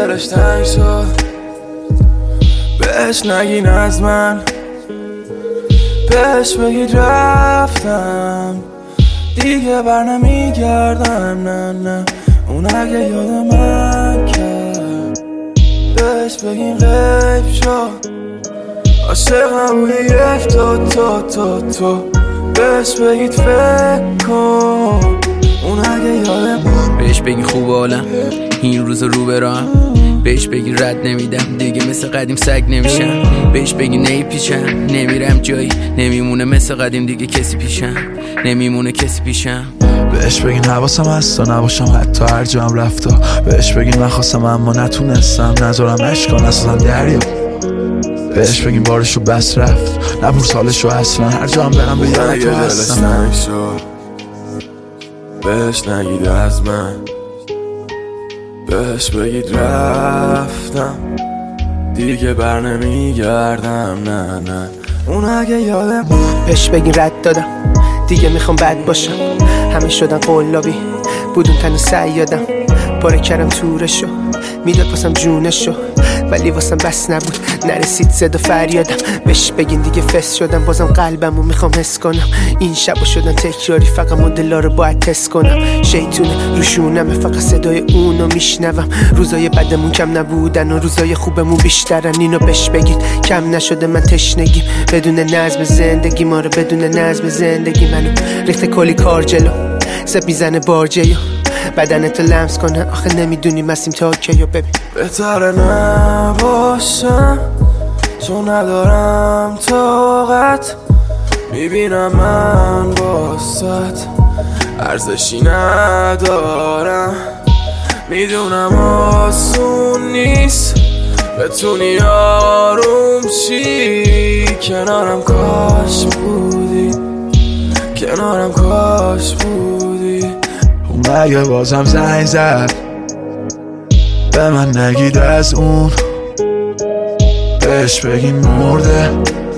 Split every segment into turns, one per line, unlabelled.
دلش تنگ شد بهش نگین از من، بهش بگید رفتم دیگه بر نمیگردم. نه نه اون اگه یاد من کرد بهش بگین غیب شد. عاشقم بودی یک تو بهش بگید فکر کن. اون اگه یاد
بهش بگین خوب حالم این روز رو برام، بهش بگین رد نمیدم دیگه مثل قدیم سگ نمیشم. بهش بگین نیپیچم نمیرم جایی، نمیمونه مثل قدیم دیگه کسی پیشم، نمیمونه کسی پیشم.
بهش بگین حواسم هست تا نباشم حتی هر جا هم رفتا. بهش بگین من خواستم اما نتونستم، نذارم عشقا نسازم دریا. بهش بگین بارشو بس رفت نبور سالشو اصلا، هر جا هم برم به یاد تو هستم.
بهش نگید از من، بهش بگید رفتم دیگه بر نمیگردم. نه نه اون اگه یادم.
بهش بگین رد دادم دیگه میخوام بد باشم، همه شدن قلابی بودون تن سیادم. پاره کردم تورشو میداد واسم جونشو، ولی واسم بس نبود نرسید صدا فریادم. بهش بگین دیگه فس شدم بازم قلبمو میخوام حس کنم. این شبا شدن تکراری فقط مدلا رو باید تست کنم. شیطونه روشونمه فقط صدای اونو میشنوم. روزای بدمون کم نبودن و روزای خوبمون بیشترن. اینو بهش بگید کم نشده من تشنگیم بدون نظم زندگی ما رو، بدون نظم زندگی منو ریخته کلی کار جلو سب میزنه بارجیو بدنتو لمس کنه. آخه نمیدونی مسیم تا کیو ببین.
بهتره نباشم چون ندارم طاقت، میبینم من واسط ارزشی ندارم. میدونم آسون نیست بتونی آروم شی، کنارم کاش بودی، کنارم کاش بودی.
اون اگه بازم زنگ زد به من نگید از اون، بهش بگین مرده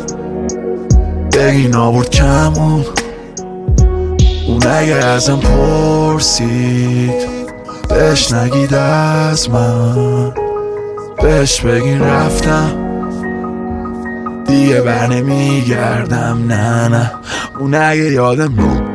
بگین آورد کمون. اون اگه ازم پرسید بهش نگید از من، بهش بگین رفتم دیگه بر نمیگردم. نه نه اون اگه یادم